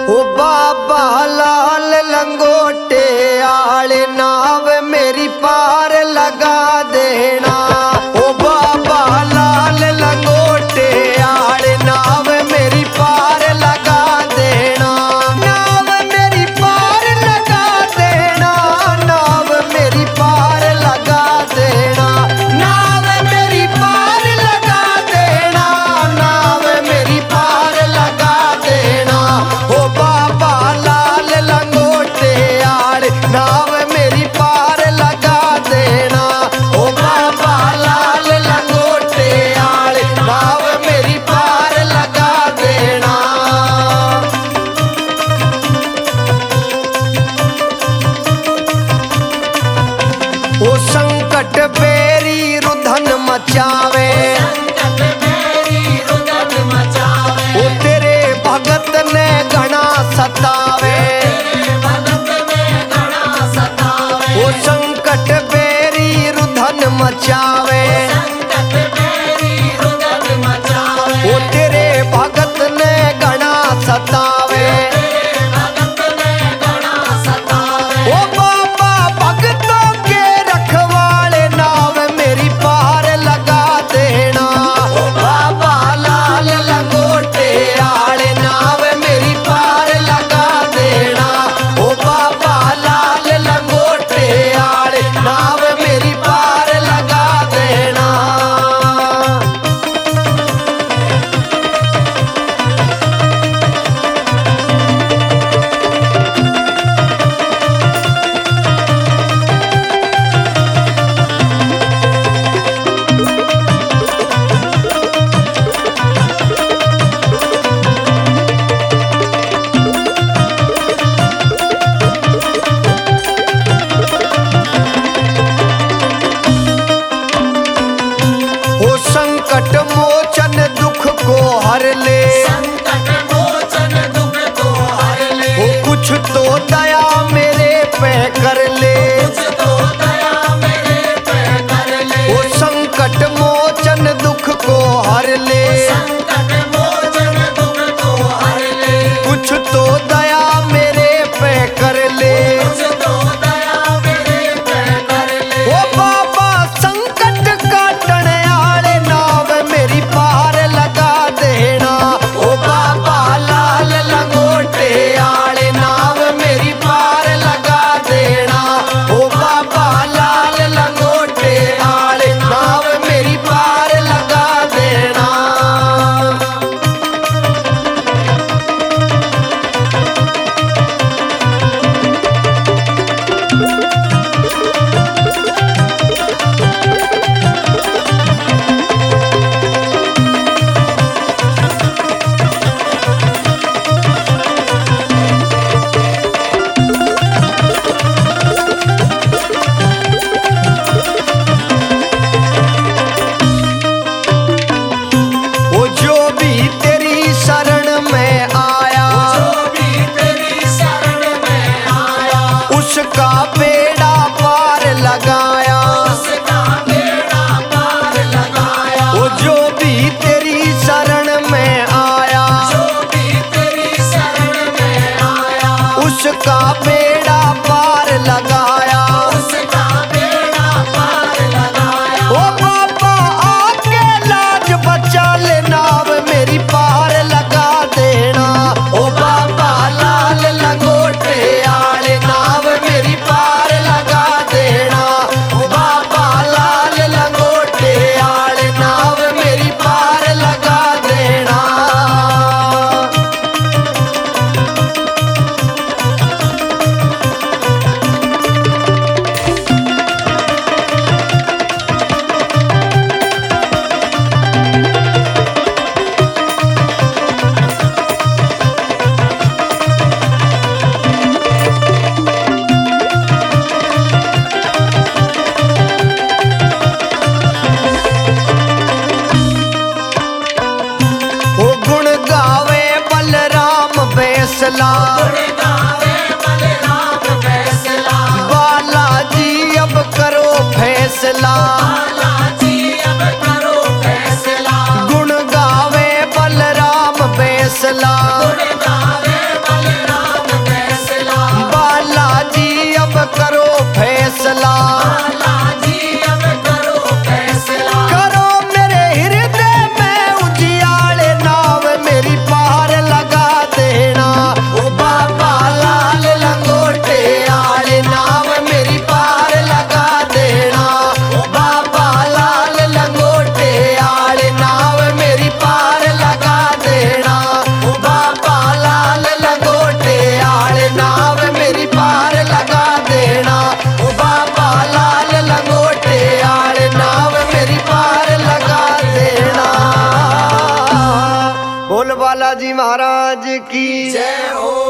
ओ बाबा लाल लंगोटे आले नाव मेरी पार लगा देना। ओ बाबा लाल लंगोटे आले नाव मेरी पार लगा देना। नाव मेरी पार लगा देना। नाव मेरी पार लगा देना। नाव मेरी पार लगा देना। नाव मेरी पार लगा देना। ओ बाबा लाल लंगोटे आले नाव मेरी पार लगा देना। ओ बाबा लाल लंगोटे आले नाव मेरी पार लगा देना। ओ संकट बेरी रुधन मचावे। ओ तेरे भगत ने घना सतावे। ओ संकट बेरी रुधन मचावे। ओ तेरे भगत ने घना सतावे। ओ बाबा भगतों के रखवाले नाव मेरी पार लगा देना। ओ बाबा लाल लंगोटे आले नाव मेरी पार लगा देना। ओ बाबा लाल लंगोटे आले नाव मेरी पार लगा देना। ओ संकट मोचन दुख को हर ले। ओ कुछ तो दया मेरे पे कर ले। ओ संकट मोचन दुख को हर ले। कुछ तो दया मेरे पे कर ले। ओ बाबा संकट काटण आले नाव मेरी पार लगा देना। ओ बाबा लाल लंगोटे आले नाव मेरी पार लगा देना। ओ बाबा लाल लंगोटे आले नाव मेरी पार लगा देना। ओ जो भी तेरी शरण में आया। उसका बेड़ा पार लगाया। ओ जो भी तेरी शरण में आया। उसका बेड़ा पार लगाया। ओ बाबा आके लाज बचा ले नाव मेरी पार लगा देना। ओ बाबा लाल लंगोटे आले नाव मेरी पार लगा देना। ओ बाबा लाल लंगोटे आले नाव मेरी पार लगा देना। ओ गुण गावे बलराम बैसला। बालाजी अब करो फैसला। गुण गावे बलराम बैसला। महाराज की जय हो।